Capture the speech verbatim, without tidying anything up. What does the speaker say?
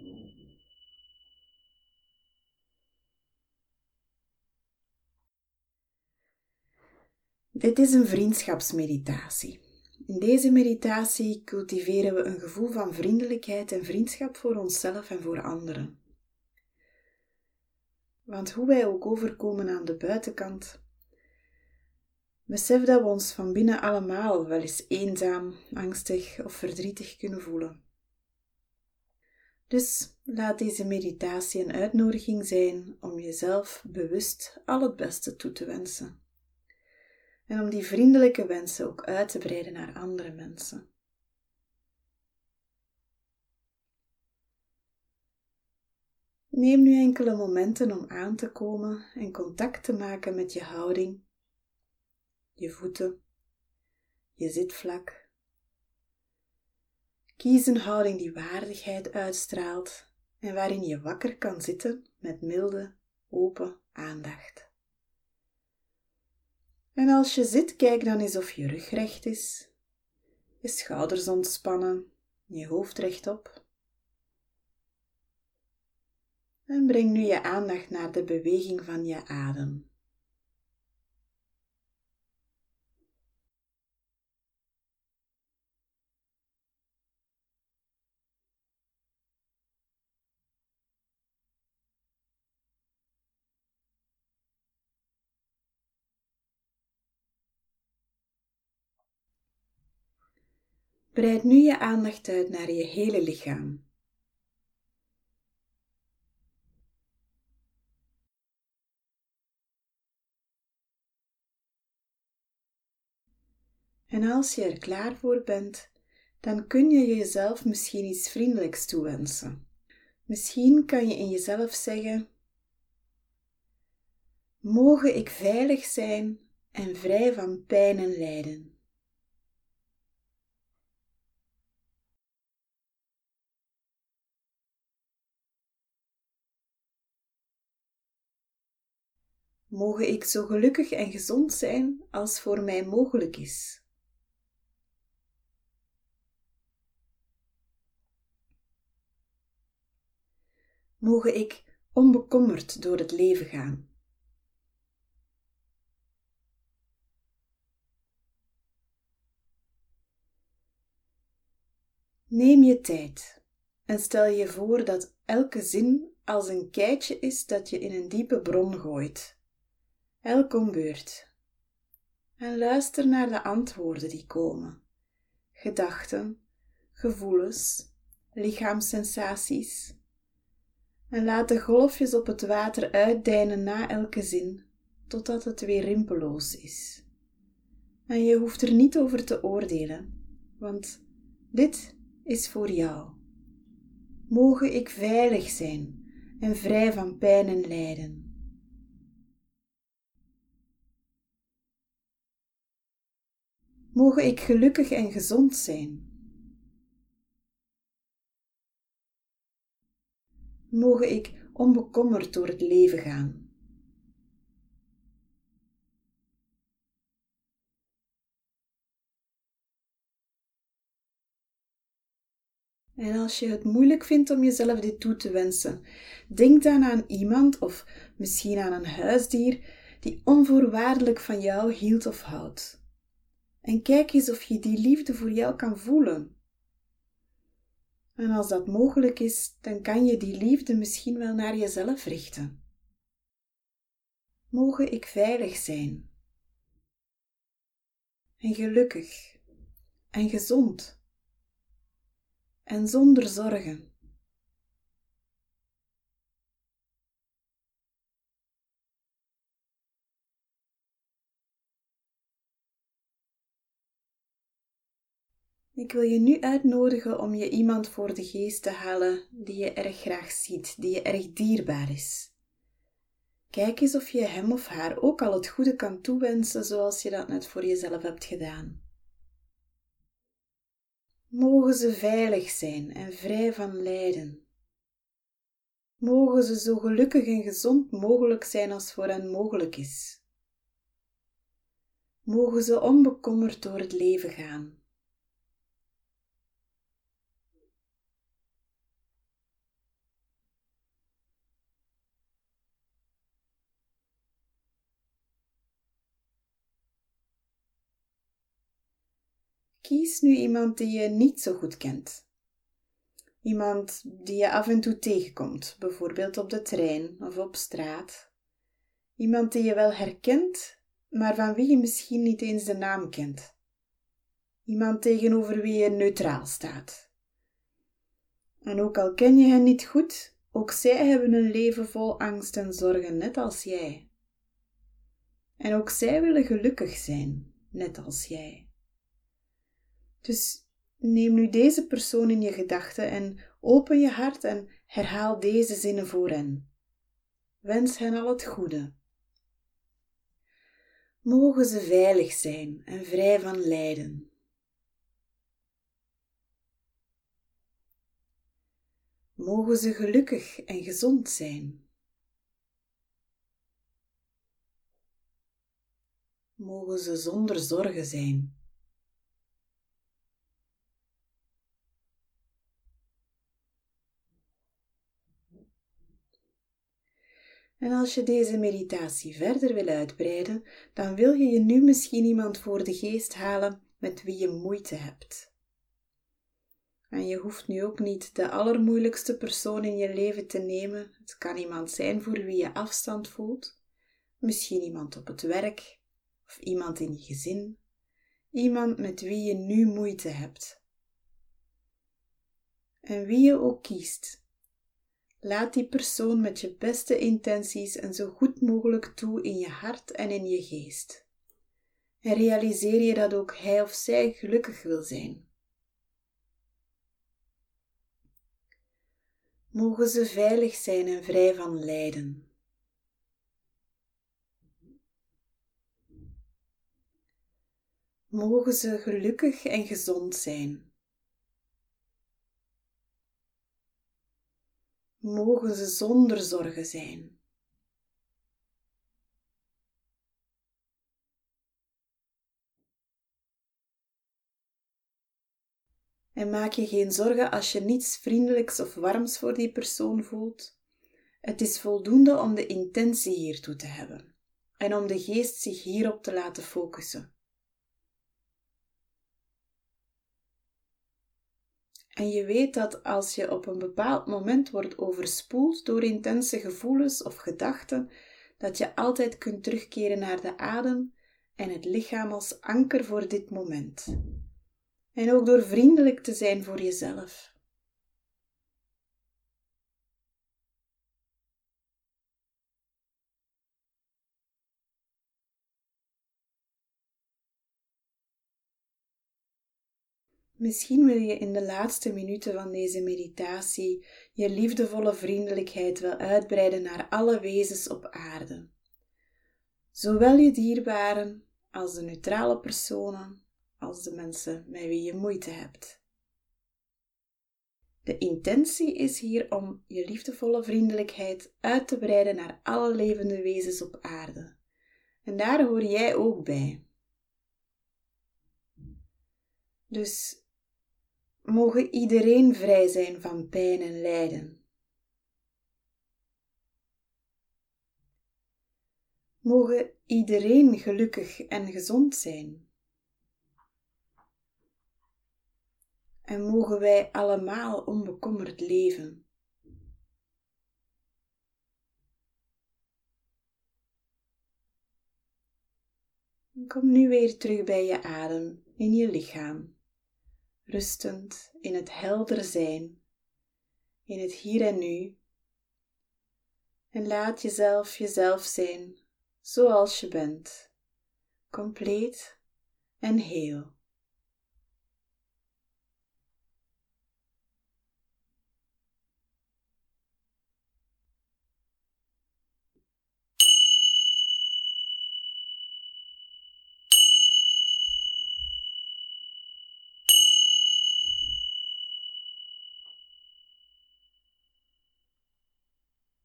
Dit is een vriendschapsmeditatie. In deze meditatie cultiveren we een gevoel van vriendelijkheid en vriendschap voor onszelf en voor anderen. Want hoe wij ook overkomen aan de buitenkant, besef dat we ons van binnen allemaal wel eens eenzaam, angstig of verdrietig kunnen voelen. Dus laat deze meditatie een uitnodiging zijn om jezelf bewust al het beste toe te wensen. En om die vriendelijke wensen ook uit te breiden naar andere mensen. Neem nu enkele momenten om aan te komen en contact te maken met je houding, je voeten, je zitvlak. Kies een houding die waardigheid uitstraalt en waarin je wakker kan zitten met milde, open aandacht. En als je zit, kijk dan eens of je rug recht is, je schouders ontspannen, je hoofd rechtop. En breng nu je aandacht naar de beweging van je adem. Breid nu je aandacht uit naar je hele lichaam. En als je er klaar voor bent, dan kun je jezelf misschien iets vriendelijks toewensen. Misschien kan je in jezelf zeggen: mogen ik veilig zijn en vrij van pijn en lijden. Mogen ik zo gelukkig en gezond zijn als voor mij mogelijk is. Mogen ik onbekommerd door het leven gaan. Neem je tijd en stel je voor dat elke zin als een keitje is dat je in een diepe bron gooit. Elk om beurt. En luister naar de antwoorden die komen. Gedachten, gevoelens, lichaamssensaties. En laat de golfjes op het water uitdeinen na elke zin, totdat het weer rimpelloos is. En je hoeft er niet over te oordelen, want dit is voor jou. Mogen ik veilig zijn en vrij van pijn en lijden. Mogen ik gelukkig en gezond zijn. Mogen ik onbekommerd door het leven gaan. En als je het moeilijk vindt om jezelf dit toe te wensen, denk dan aan iemand of misschien aan een huisdier die onvoorwaardelijk van jou hield of houdt. En kijk eens of je die liefde voor jou kan voelen. En als dat mogelijk is, dan kan je die liefde misschien wel naar jezelf richten. Mogen ik veilig zijn. En gelukkig. En gezond. En zonder zorgen. Ik wil je nu uitnodigen om je iemand voor de geest te halen die je erg graag ziet, die je erg dierbaar is. Kijk eens of je hem of haar ook al het goede kan toewensen zoals je dat net voor jezelf hebt gedaan. Mogen ze veilig zijn en vrij van lijden. Mogen ze zo gelukkig en gezond mogelijk zijn als voor hen mogelijk is. Mogen ze onbekommerd door het leven gaan. kies nu iemand die je niet zo goed kent. Iemand die je af en toe tegenkomt, bijvoorbeeld op de trein of op straat. Iemand die je wel herkent, maar van wie je misschien niet eens de naam kent. Iemand tegenover wie je neutraal staat. En ook al ken je hen niet goed, ook zij hebben een leven vol angst en zorgen, net als jij. En ook zij willen gelukkig zijn, net als jij. Dus neem nu deze persoon in je gedachten en open je hart en herhaal deze zinnen voor hen. Wens hen al het goede. Mogen ze veilig zijn en vrij van lijden. Mogen ze gelukkig en gezond zijn. Mogen ze zonder zorgen zijn. En als je deze meditatie verder wil uitbreiden, dan wil je je nu misschien iemand voor de geest halen met wie je moeite hebt. En je hoeft nu ook niet de allermoeilijkste persoon in je leven te nemen. Het kan iemand zijn voor wie je afstand voelt. Misschien iemand op het werk of iemand in je gezin. Iemand met wie je nu moeite hebt. En wie je ook kiest, laat die persoon met je beste intenties en zo goed mogelijk toe in je hart en in je geest. En realiseer je dat ook hij of zij gelukkig wil zijn. Mogen ze veilig zijn en vrij van lijden. Mogen ze gelukkig en gezond zijn. Mogen ze zonder zorgen zijn. En maak je geen zorgen als je niets vriendelijks of warms voor die persoon voelt. Het is voldoende om de intentie hiertoe te hebben en om de geest zich hierop te laten focussen. En je weet dat als je op een bepaald moment wordt overspoeld door intense gevoelens of gedachten, dat je altijd kunt terugkeren naar de adem en het lichaam als anker voor dit moment. En ook door vriendelijk te zijn voor jezelf. Misschien wil je in de laatste minuten van deze meditatie je liefdevolle vriendelijkheid wel uitbreiden naar alle wezens op aarde. Zowel je dierbaren als de neutrale personen, als de mensen met wie je moeite hebt. De intentie is hier om je liefdevolle vriendelijkheid uit te breiden naar alle levende wezens op aarde. En daar hoor jij ook bij. Dus mogen iedereen vrij zijn van pijn en lijden. Mogen iedereen gelukkig en gezond zijn. En mogen wij allemaal onbekommerd leven. Kom nu weer terug bij je adem, in je lichaam. Rustend in het helder zijn, in het hier en nu. En laat jezelf jezelf zijn, zoals je bent, compleet en heel.